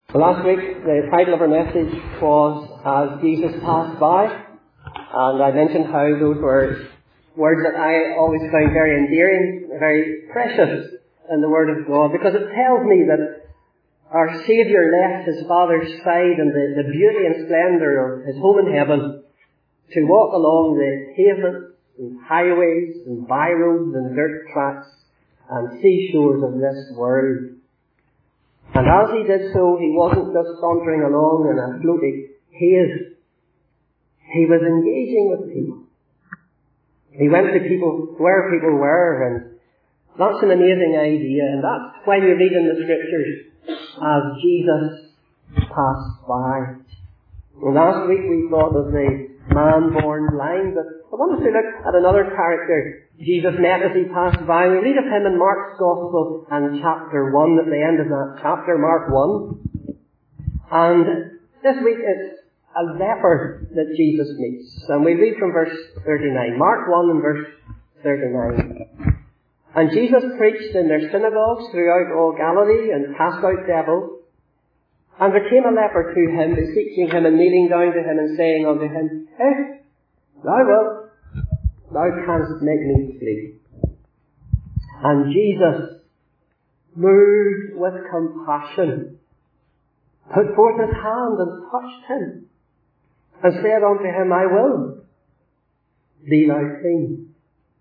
Last week, the title of our message was As Jesus Passed By, and I mentioned how those were words that I always find very endearing, very precious in the Word of God, because it tells me that our Saviour left His Father's side and the beauty and splendour of His home in heaven to walk along the pavements and highways and byroads and dirt tracks and seashores of this world. And as He did so, He wasn't just sauntering along in a floaty haze. He was engaging with people. He went to people where people were, and that's an amazing idea. And that's why we read in the Scriptures, as Jesus passed by. And last week we thought of the man born blind, but I want us to look at another character Jesus met as He passed by. We read of Him in Mark's Gospel and chapter 1, at the end of that chapter, Mark 1. And this week it's a leper that Jesus meets. And we read from verse 39. Mark 1 and verse 39. And Jesus preached in their synagogues throughout all Galilee and cast out devils. And there came a leper to Him, beseeching Him and kneeling down to Him and saying unto Him, If thou wilt, thou canst make me clean. And Jesus, moved with compassion, put forth His hand and touched him, and said unto him, I will, be thou clean.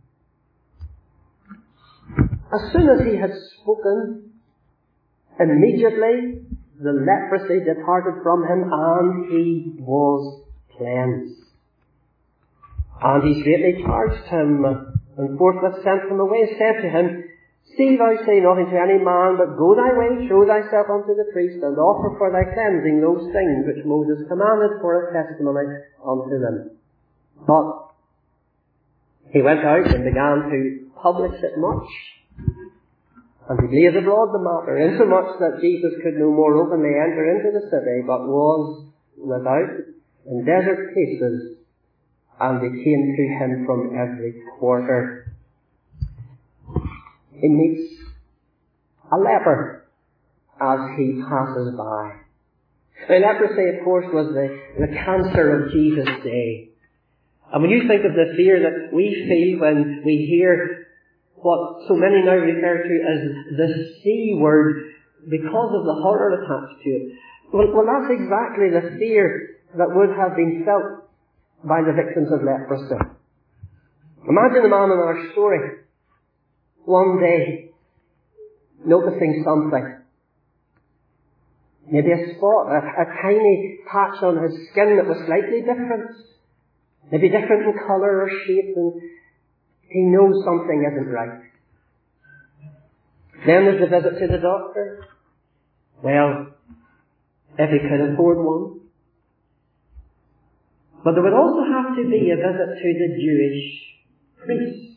As soon as He had spoken, immediately the leprosy departed from him, and he was cleansed. And He straightly charged him, and forthwith sent him away, and said to him, See thou say nothing to any man, but go thy way, show thyself unto the priest, and offer for thy cleansing those things which Moses commanded for a testimony unto them. But he went out and began to publish it much, and he laid abroad the matter, insomuch that Jesus could no more openly enter into the city, but was without in desert places, and they came to Him from every quarter. He meets a leper as He passes by. Now, leprosy, of course, was the cancer of Jesus' day. And when you think of the fear that we feel when we hear what so many now refer to as the C word, because of the horror attached to it, well, that's exactly the fear that would have been felt by the victims of leprosy. Imagine the man in our story, one day, noticing something. Maybe a spot, a tiny patch on his skin that was slightly different. Maybe different in colour or shape, and he knows something isn't right. Then there's the visit to the doctor. Well, if he could afford one. But there would also have to be a visit to the Jewish priest.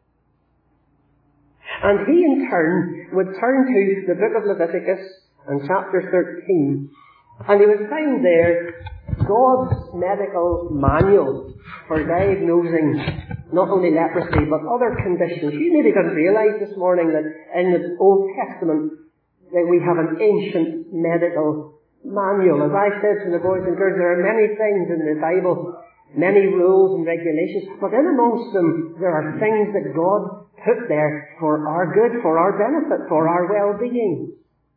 And he in turn would turn to the book of Leviticus and chapter 13, and he would find there God's medical manual for diagnosing not only leprosy but other conditions. You maybe didn't realise this morning that in the Old Testament that we have an ancient medical manual. As I said to the boys and girls, there are many things in the Bible, many rules and regulations, but in amongst them there are things that God put there for our good, for our benefit, for our well-being.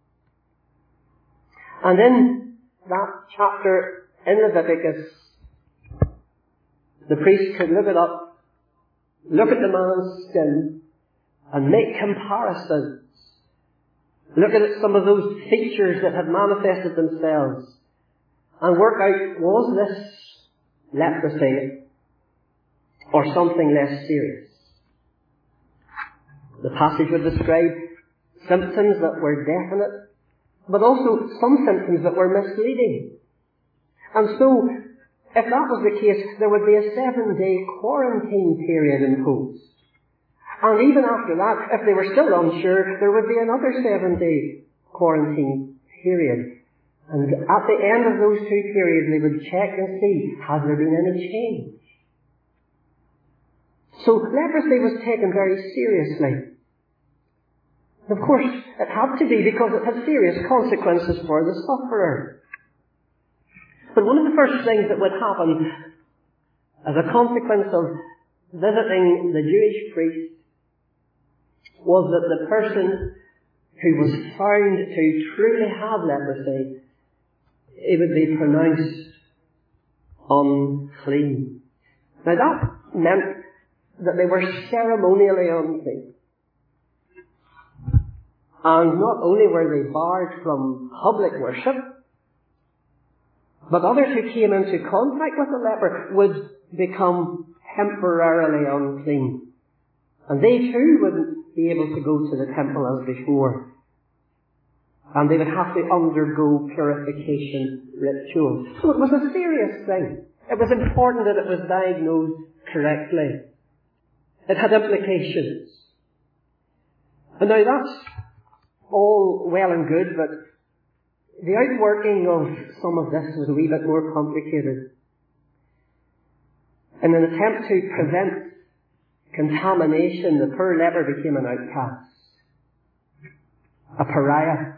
And in that chapter in Leviticus, the priest could look it up, look at the man's skin, and make comparisons. Look at some of those features that had manifested themselves, and work out, was this leprosy or something less serious? The passage would describe symptoms that were definite, but also some symptoms that were misleading. And so, if that was the case, there would be a 7-day quarantine period imposed. And even after that, if they were still unsure, there would be another 7-day quarantine period. And at the end of those 2 periods, they would check and see, has there been any change? So leprosy was taken very seriously. Of course, it had to be because it had serious consequences for the sufferer. But one of the first things that would happen as a consequence of visiting the Jewish priest was that the person who was found to truly have leprosy, it would be pronounced unclean. Now that meant that they were ceremonially unclean. And not only were they barred from public worship, but others who came into contact with the leper would become temporarily unclean. And they too wouldn't be able to go to the temple as before. And they would have to undergo purification rituals. So it was a serious thing. It was important that it was diagnosed correctly. It had implications. And now that's all well and good, but the outworking of some of this was a wee bit more complicated. In an attempt to prevent contamination, the poor leper became an outcast, a pariah,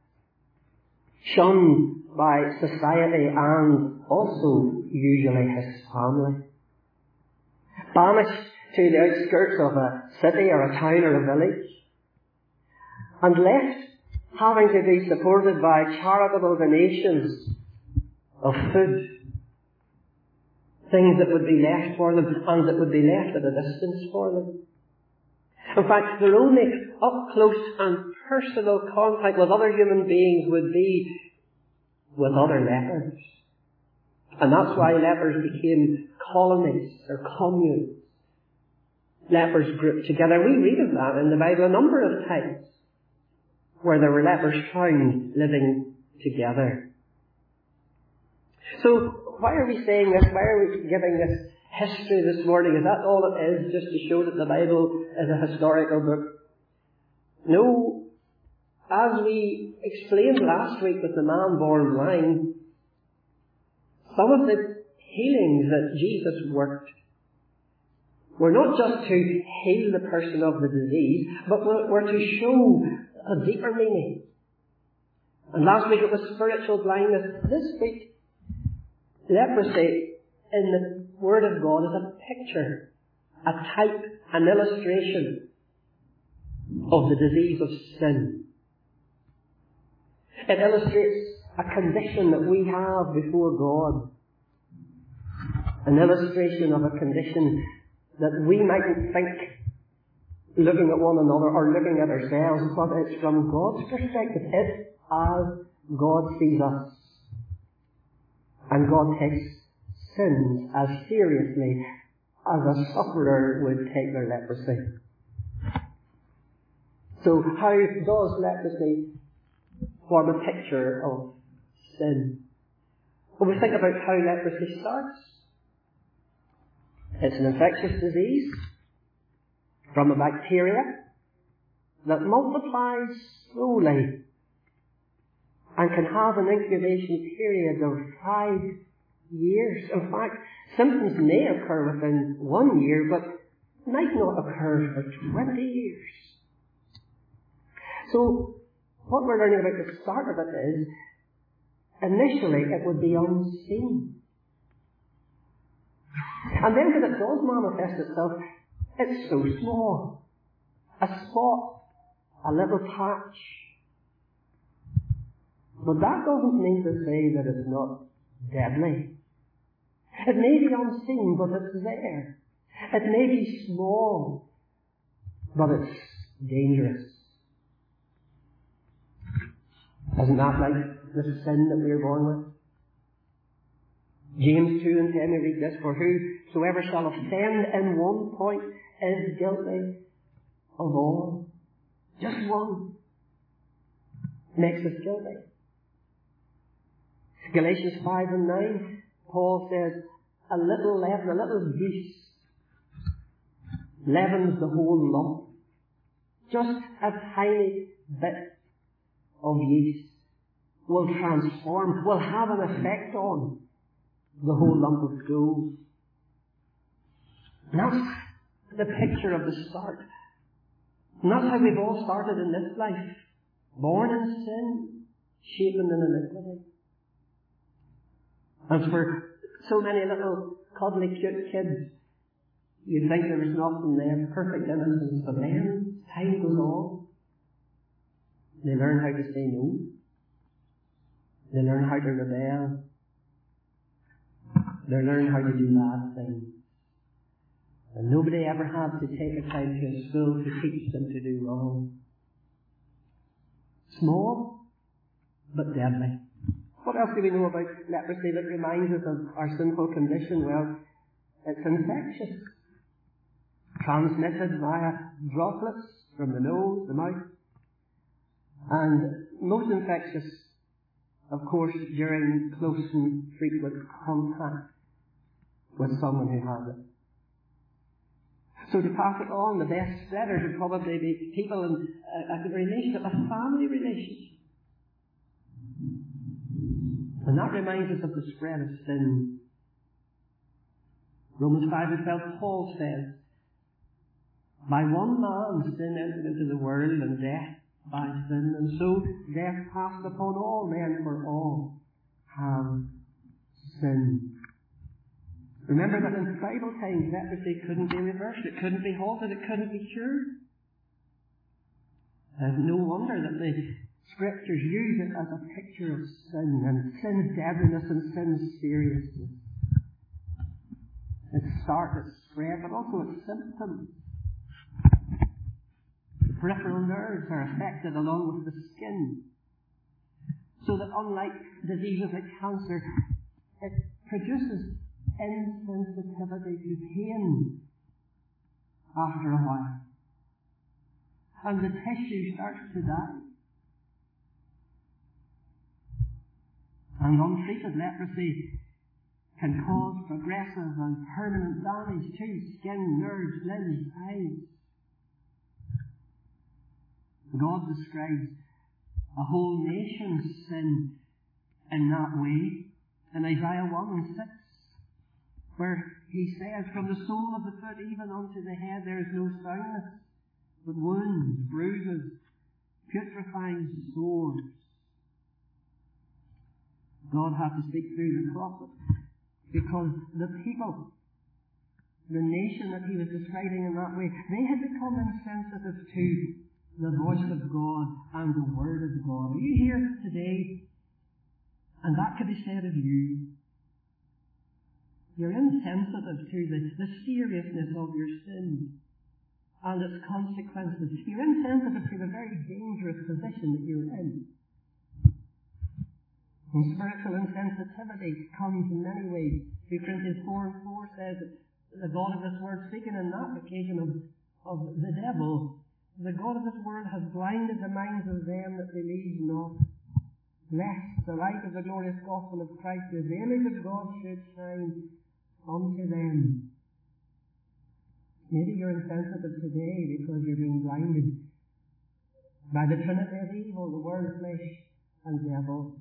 shunned by society and also usually his family, banished to the outskirts of a city or a town or a village, and left having to be supported by charitable donations of food, things that would be left for them and that would be left at a distance for them. In fact, their only up-close and personal contact with other human beings would be with other lepers. And that's why lepers became colonies or communes. Lepers grouped together. We read of that in the Bible a number of times, where there were lepers found living together. So, why are we saying this? Why are we giving this history this morning? Is that all it is, just to show that the Bible is a historical book? No. As we explained last week with the man born blind, some of the healings that Jesus worked were not just to heal the person of the disease, but were to show a deeper meaning. And last week it was spiritual blindness. This week, leprosy in the Word of God is a picture, a type, an illustration of the disease of sin. It illustrates a condition that we have before God. An illustration of a condition that we mightn't think looking at one another or looking at ourselves, but it's from God's perspective. It's as God sees us. And God takes sins as seriously as a sufferer would take their leprosy. So how does leprosy form a picture of sin? When we think about how leprosy starts, it's an infectious disease from a bacteria that multiplies slowly and can have an incubation period of 5 years. In fact, symptoms may occur within 1 year, but might not occur for 20 years. So, what we're learning about the start of it is, initially it would be unseen. And then when it does manifest itself, it's so small. A spot, a little patch. But that doesn't mean to say that it's not deadly. It may be unseen, but it's there. It may be small, but it's dangerous. Isn't that like the sin that we are born with? James 2 and 10, we read this, for whosoever shall offend in one point is guilty of all. Just one makes us guilty. Galatians 5 and 9, Paul says, a little leaven, a little yeast leavens the whole lump. Just a tiny bit of yeast will transform, will have an effect on the whole lump of dough. And that's the picture of the start. And that's how we've all started in this life. Born in sin, shapen in iniquity. And for so many little cuddly cute kids, you'd think there was nothing there, perfect innocence, but then time goes on. They learn how to say no. They learn how to rebel. They learn how to do bad things. And nobody ever had to take a time to a school to teach them to do wrong. Small, but deadly. What else do we know about leprosy that reminds us of our sinful condition? Well, it's infectious. Transmitted via droplets from the nose, the mouth. And most infectious, of course, during close and frequent contact with someone who has it. So to pass it on, the best spreaders would probably be people in a relationship, a family relationship. And that reminds us of the spread of sin. Romans 5:12, Paul says, by one man sin entered into the world, and death by sin, and so death passed upon all men, for all have sinned. Remember that in Bible times, leprosy couldn't be reversed, it couldn't be halted, it couldn't be cured. And no wonder that the Scriptures use it as a picture of sin, and sin's deadliness and sin's seriousness. Its start, its spread, but also its symptoms. The peripheral nerves are affected along with the skin. So that unlike diseases like cancer, it produces insensitivity to pain after a while. And the tissue starts to die. And untreated leprosy can cause progressive and permanent damage to skin, nerves, limbs, eyes. God describes a whole nation's sin in that way in Isaiah 1:6, where he says, from the sole of the foot even unto the head there is no soundness, but wounds, bruises, putrefying sores. God had to speak through the prophet, because the people, the nation that he was describing in that way, they had become insensitive to the voice of God and the Word of God. Are you here today? And that could be said of you. You're insensitive to the seriousness of your sin and its consequences. You're insensitive to the very dangerous position that you're in. And spiritual insensitivity comes in many ways. 2 Corinthians 4:4 says that the God of this world, speaking in that occasion of the devil, the God of this world has blinded the minds of them that believe not, lest the light of the glorious gospel of Christ, who is the image of God, should shine unto them. Maybe you're insensitive today because you're being blinded by the trinity of evil, the world, flesh, and devil.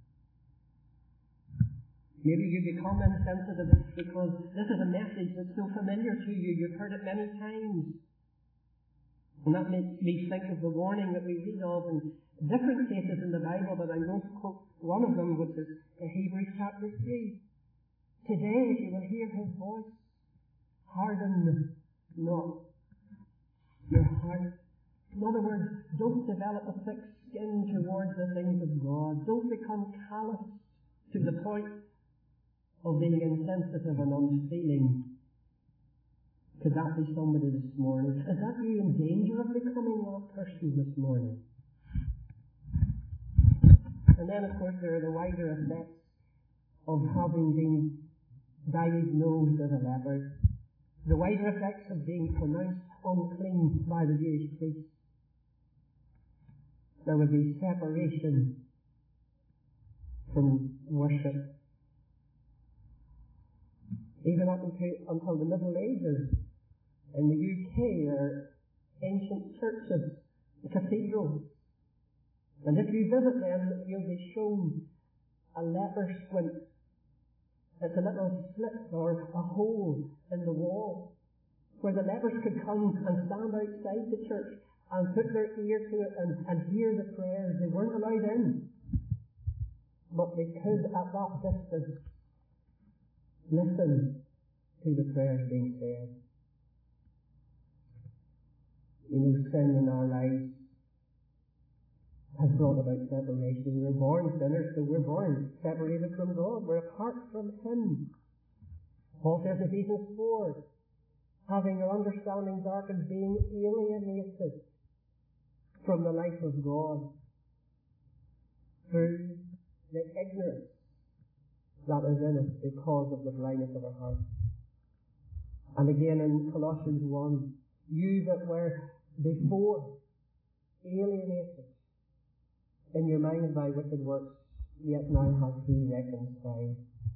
Maybe you become insensitive because this is a message that's so familiar to you. You've heard it many times. And that makes me think of the warning that we read of in different cases in the Bible, but I'm going to quote one of them, which is Hebrews chapter 3. Today, if you will hear his voice, harden not your heart. In other words, don't develop a thick skin towards the things of God. Don't become callous to the point of being insensitive and unfeeling. Could that be somebody this morning? Is that you in danger of becoming that person this morning? And then, of course, there are the wider effects of having been diagnosed as a leper. The wider effects of being pronounced unclean by the Jewish priests. There would be separation from worship. Even up until the Middle Ages, in the UK, there are ancient churches, cathedrals. And if you visit them, you'll be shown a leper squint. It's a little slit or a hole in the wall where the lepers could come and stand outside the church and put their ear to it and hear the prayers. They weren't allowed in. But they could, at that distance, listen to the prayers being said. You know, sin in our lives has brought about separation. We're born sinners, so we're born separated from God. We're apart from Him. Paul says in Ephesians 4, having our understanding darkened, being alienated from the life of God through the ignorance that is in us because of the blindness of our heart. And again in Colossians 1, you that were before alienated in your minds by wicked works, yet now hath He reconciled.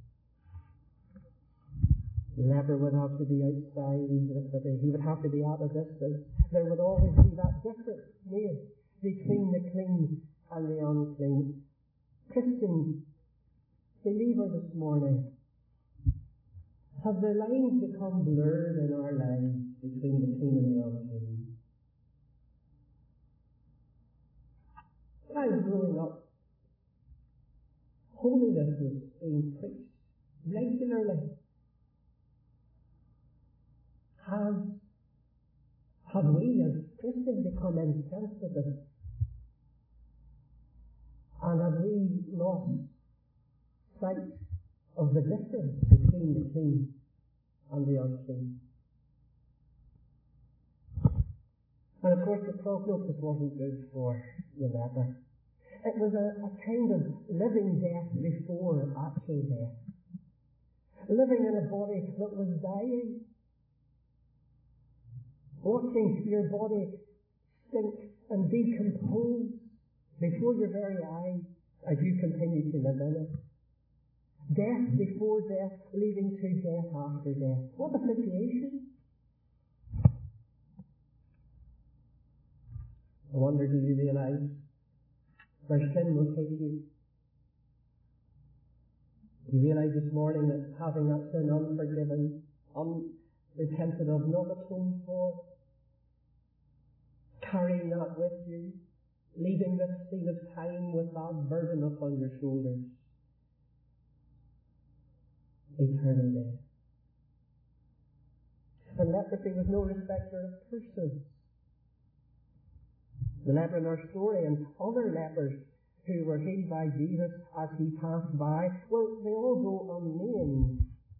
The leper would have to be outside the city. He would have to be at a distance. There would always be that difference made between the clean and the unclean. Christian believer this morning, have the lines become blurred in our lives between the clean and the unclean? When I was growing up, holiness was being preached regularly. Have we as Christians become insensitive? And have we lost sight of the difference between the clean and the unclean? And of course the prognosis wasn't good for the leper. It was a kind of living death before actual death. Living in a body that was dying. Watching your body sink and decompose before your very eyes as you continue to live in it. Death before death, leading to death after death. What a situation. I wonder, do you realize where sin will take you? You realize this morning that having that sin unforgiven, unrepented of, not atoned for, carrying that with you, leaving this scene of time with that burden upon your shoulders. Eternal death. And leprosy was no respecter of persons. The leper in our story and other lepers who were healed by Jesus as He passed by, well, they all go unnamed.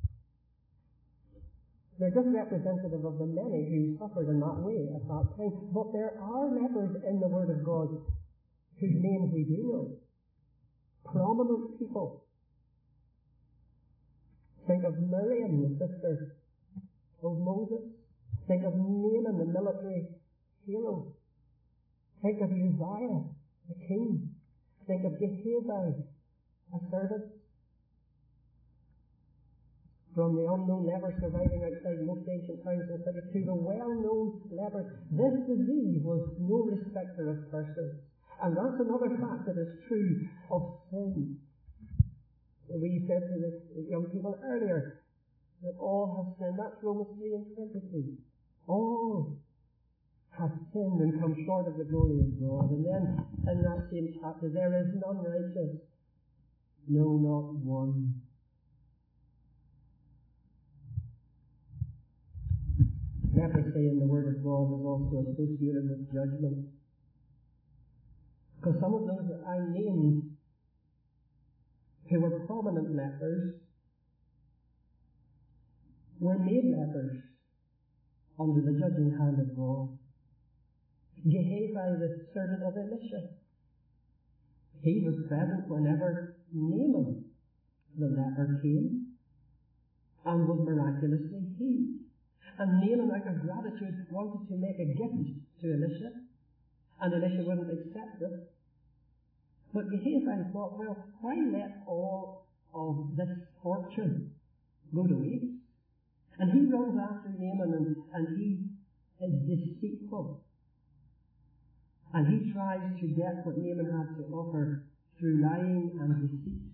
They're just representative of the many who suffered in that way at that time. But there are lepers in the Word of God whose names we do know. Prominent people. Think of Miriam, the sister of Moses. Think of Naaman, the military hero. Think of Uzziah, the king. Think of Gehazi, a servant. From the unknown leper surviving outside most ancient towns and cities to the well-known lepers, this disease was no respecter of persons. And that's another fact that is true of sin. We said to the young people earlier that all have sinned. That's Romans 3:22. All have sinned and come short of the glory of God. And then in that same chapter, there is none righteous, no, not one. Leprosy in the Word of God is also associated with judgment. Because some of those that I named who were prominent lepers were made lepers under the judging hand of God. Gehazi, the servant of Elisha, he was present whenever Naaman, the leper, came and was miraculously healed. And Naaman, out of gratitude, wanted to make a gift to Elisha, and Elisha wouldn't accept it. But Gehazi thought, well, why let all of this fortune go to waste? And he runs after Naaman, and he is deceitful. And he tries to get what Naaman had to offer through lying and deceit.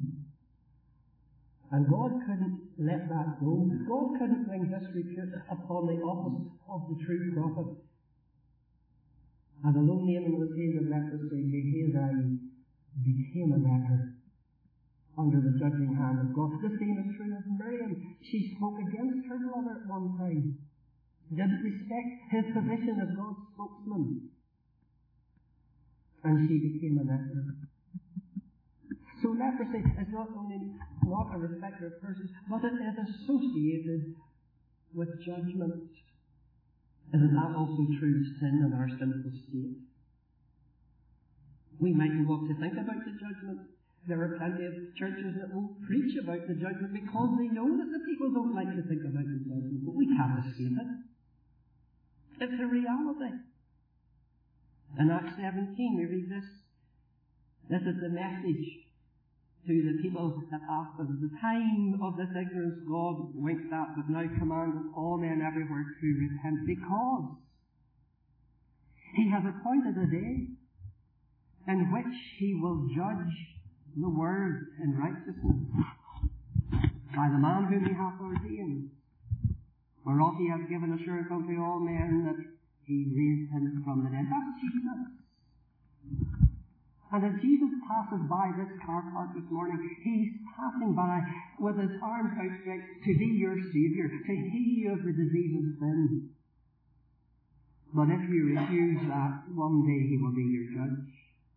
And God couldn't let that go. God couldn't bring disrepute upon the office of the true prophet. And although Naaman was healed of leprosy, Gehazi became a leper under the judging hand of God. The same is true of Miriam. She spoke against her brother at one time, didn't respect his position as God's spokesman, and she became a leper. So leprosy is not only not a respecter of persons, but it is associated with judgment. Isn't that also true of sin and our sinful state? We mightn't want to think about the judgment. There are plenty of churches that won't preach about the judgment because they know that the people don't like to think about the judgment, but we can't escape it. It's a reality. In Acts 17 we read this. This is the message to the people at Athens. The time of this ignorance God winked at, but now commandeth all men everywhere to repent, because he has appointed a day in which he will judge the world in righteousness by the man whom he hath ordained, whereof he hath given assurance unto all men that he raised him from the dead. That's Jesus. And as Jesus passes by this car park this morning, he's passing by with his arms outstretched to be your Saviour, to heal you of the disease of sin. But if you refuse that, one day he will be your judge.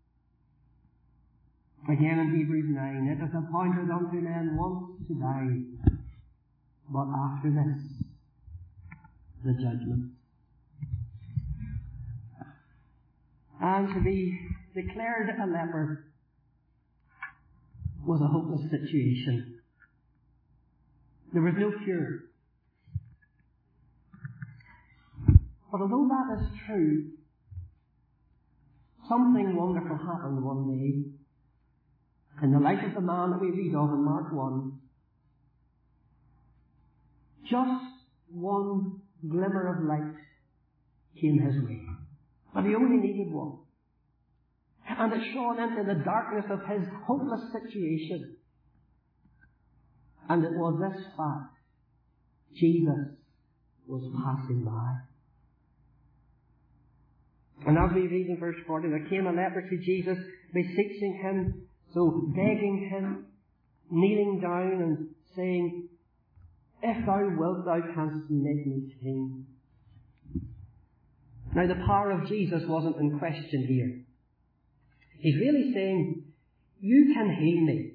Again in Hebrews 9, it is appointed unto men once to die, but after this, the judgment. And to be declared a leper was a hopeless situation. There was no cure. But although that is true, something wonderful happened one day in the life of the man that we read of in Mark 1. Just one glimmer of light came his way. But he only needed one. And it shone into the darkness of his hopeless situation. And it was this fact: Jesus was passing by. And as we read in verse 40, there came a leper to Jesus, beseeching him, so begging him, kneeling down and saying, If thou wilt, thou canst make me clean. Now the power of Jesus wasn't in question here. He's really saying, you can heal me,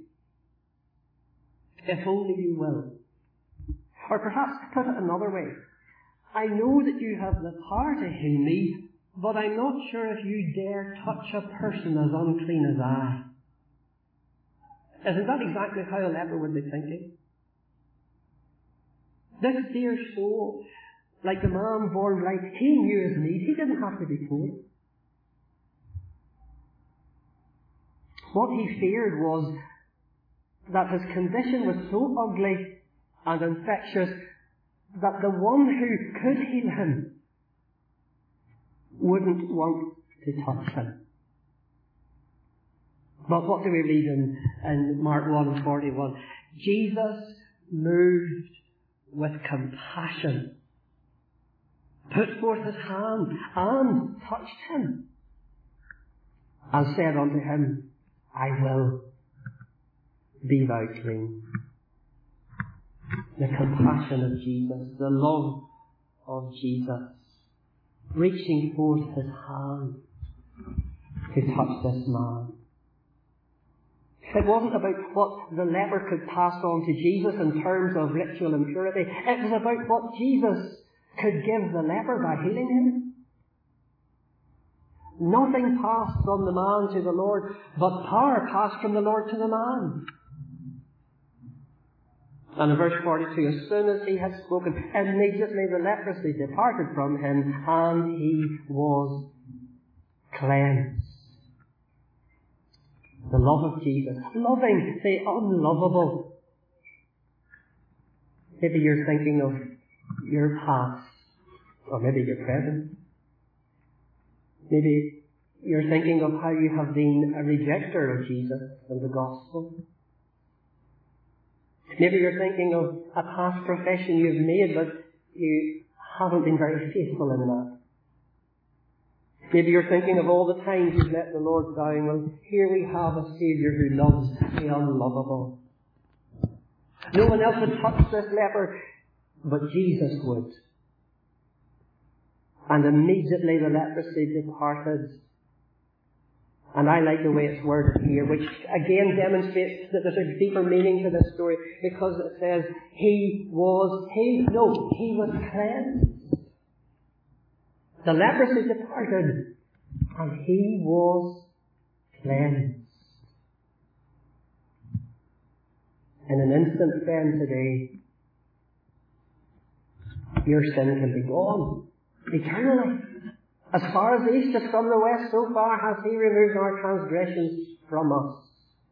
if only you will. Or perhaps to put it another way, I know that you have the power to heal me, but I'm not sure if you dare touch a person as unclean as I. Isn't that exactly how a leper would be thinking? This dear soul, like the man born blind, he knew his need. He didn't have to be told. What he feared was that his condition was so ugly and infectious that the one who could heal him wouldn't want to touch him. But what do we read in Mark 1:41? Jesus, moved with compassion, put forth his hand and touched him, and said unto him, I will, be thou clean. The compassion of Jesus, the love of Jesus, reaching forth his hand to touch this man. It wasn't about what the leper could pass on to Jesus in terms of ritual impurity. It was about what Jesus could give the leper by healing him. Nothing passed from the man to the Lord, but power passed from the Lord to the man. And in verse 42, as soon as he had spoken, immediately the leprosy departed from him, and he was cleansed. The love of Jesus, loving the unlovable. Maybe you're thinking of your past, or maybe your present. Maybe you're thinking of how you have been a rejecter of Jesus and the gospel. Maybe you're thinking of a past profession you've made, but you haven't been very faithful in that. Maybe you're thinking of all the times you've let the Lord down. Well, here we have a Saviour who loves the unlovable. No one else would touch this leper, but Jesus would. And immediately the leprosy departed. And I like the way it's worded here, which again demonstrates that there's a deeper meaning to this story, because it says, he was cleansed. The leprosy departed, and he was cleansed. In an instant then today, your sin can be gone eternally. As far as the east is from the west, so far has he removed our transgressions from us.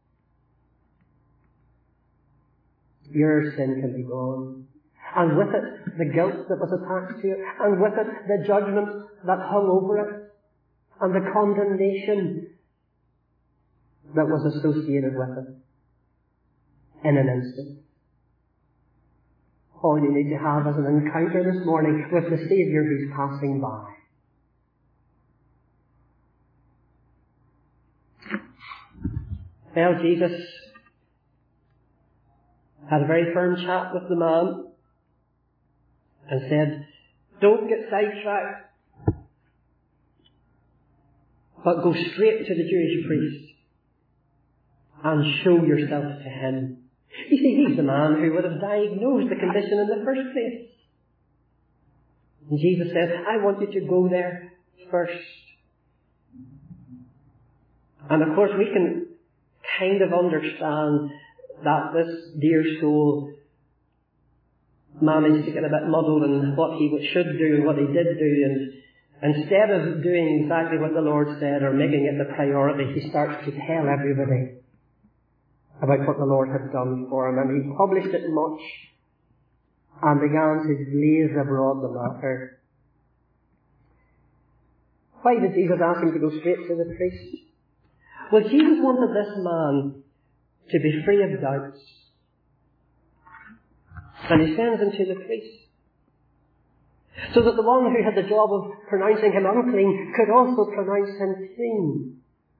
Your sin can be gone. And with it, the guilt that was attached to it, and with it, the judgment that hung over it, and the condemnation that was associated with it. In an instant. All you need to have is an encounter this morning with the Saviour who's passing by. Well, Jesus had a very firm chat with the man and said, don't get sidetracked, but go straight to the Jewish priest and show yourself to him. You see, he's the man who would have diagnosed the condition in the first place. And Jesus says, I want you to go there first. And of course we can kind of understand that this dear soul managed to get a bit muddled in what he should do and what he did do, and instead of doing exactly what the Lord said or making it the priority, he starts to tell everybody about what the Lord had done for him, and he published it much and began to blaze abroad the matter. Why did Jesus ask him to go straight to the priest? Well, Jesus wanted this man to be free of doubts. And he sends him to the priest, so that the one who had the job of pronouncing him unclean could also pronounce him clean.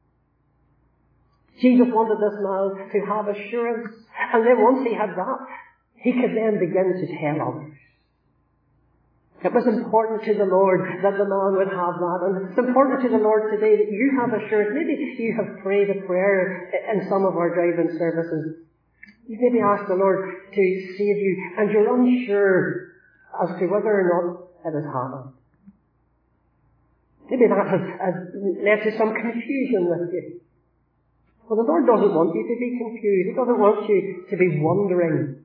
Jesus wanted this man to have assurance, and then once he had that, he could then begin to tell others. It was important to the Lord that the man would have that, and it's important to the Lord today that you have assurance. Maybe you have prayed a prayer in some of our drive-in services. You maybe asked the Lord to save you, and you're unsure as to whether or not it has happened. Maybe that has led to some confusion with you. Well, the Lord doesn't want you to be confused. He doesn't want you to be wondering.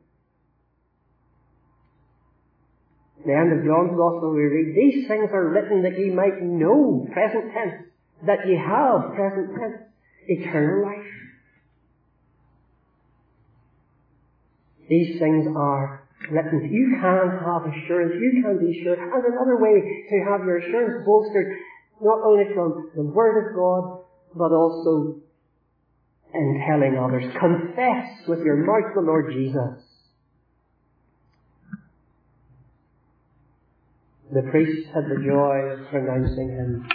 At the end of John's Gospel we read, these things are written that ye might know, present tense, that ye have, present tense, eternal life. These things are written. You can have assurance. You can be sure. And another way to have your assurance bolstered, not only from the Word of God, but also in telling others. Confess with your mouth the Lord Jesus. The priest had the joy of pronouncing him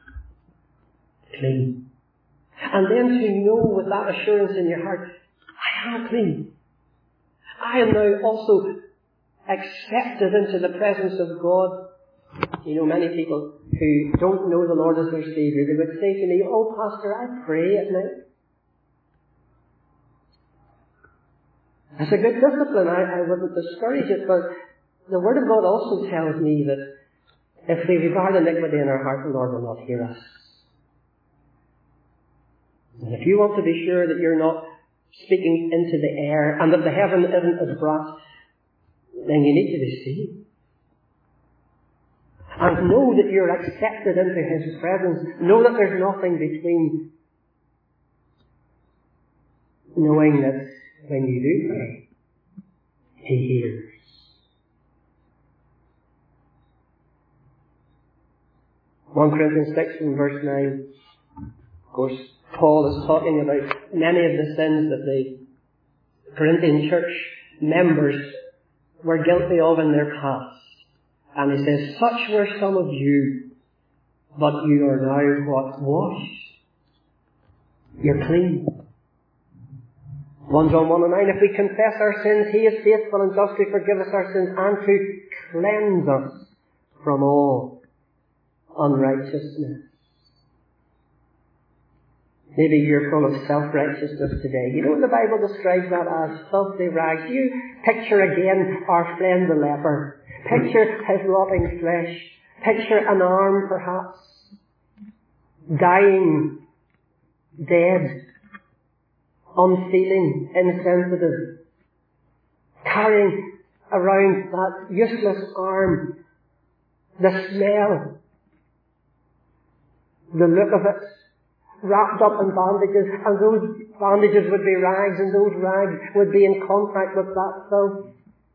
clean. And then to know with that assurance in your heart, I am clean. I am now also accepted into the presence of God. You know, many people who don't know the Lord as their Saviour, they would say to me, oh, Pastor, I pray at night. It's a good discipline. I wouldn't discourage it, but the Word of God also tells me that if we regard iniquity in our heart, the Lord will not hear us. And if you want to be sure that you're not speaking into the air and that the heaven isn't as brass, then you need to be saved. And know that you're accepted into His presence. Know that there's nothing between. Knowing that when you do pray, He hears. (1 Corinthians 6 and verse 9). Of course, Paul is talking about many of the sins that the Corinthian church members were guilty of in their past. And he says, such were some of you, But you are now what? Washed. You're clean. 1 John 1 and 9, if we confess our sins, He is faithful and just to forgive us our sins and to cleanse us from all unrighteousness. Maybe you're full of self-righteousness today. You know the Bible describes that as filthy rags. You picture again our friend the leper. Picture his rotting flesh. Picture an arm perhaps dying, dead, unfeeling, insensitive, carrying around that useless arm, the smell, the look of it, wrapped up in bandages, and those bandages would be rags, and those rags would be in contact with that filth.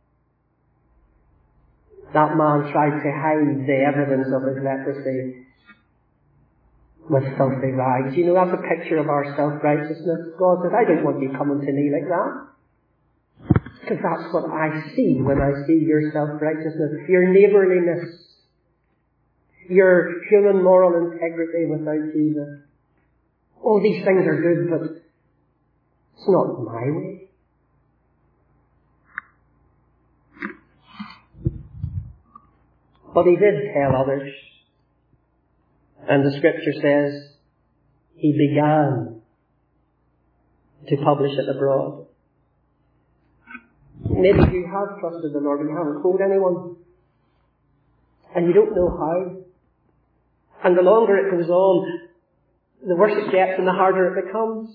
That man tried to hide the evidence of his leprosy with filthy rags. You know, that's a picture of our self-righteousness. God says, I don't want you coming to me like that. Because that's what I see when I see your self-righteousness, your neighbourliness, your human moral integrity without Jesus. All these things are good, but it's not my way. But he did tell others. And the scripture says he began to publish it abroad. Maybe you have trusted the Lord and you haven't told anyone. And you don't know how. And the longer it goes on, the worse it gets and the harder it becomes.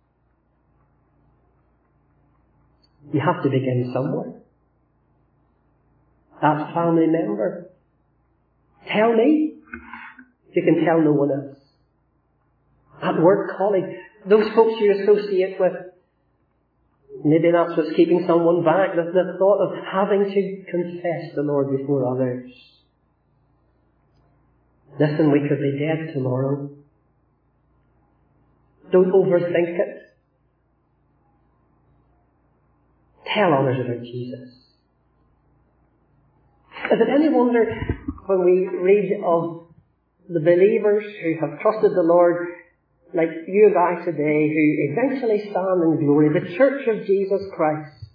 You have to begin somewhere. That family member. Tell me. You can tell no one else. At work, colleague, those folks you associate with, maybe that's what's keeping someone back, the thought of having to confess the Lord before others. Listen, we could be dead tomorrow. Don't overthink it. Tell others about Jesus. Is it any wonder when we read of the believers who have trusted the Lord, like you and I today, who eventually stand in glory, the Church of Jesus Christ,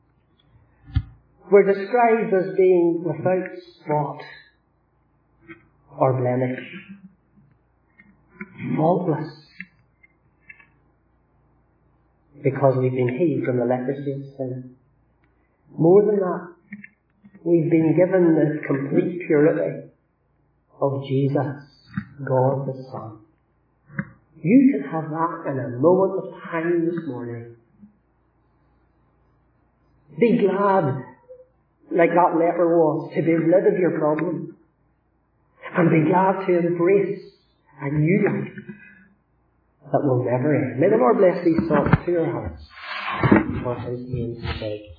were described as being without spot or blemish, faultless, because we've been healed from the leprosy of sin. More than that, we've been given this complete purity of Jesus, God the Son. You can have that in a moment of time this morning. Be glad, like that leper was, to be rid of your problem. And be glad to embrace a new life that will never end. May the Lord bless these thoughts to your hearts for His name's sake.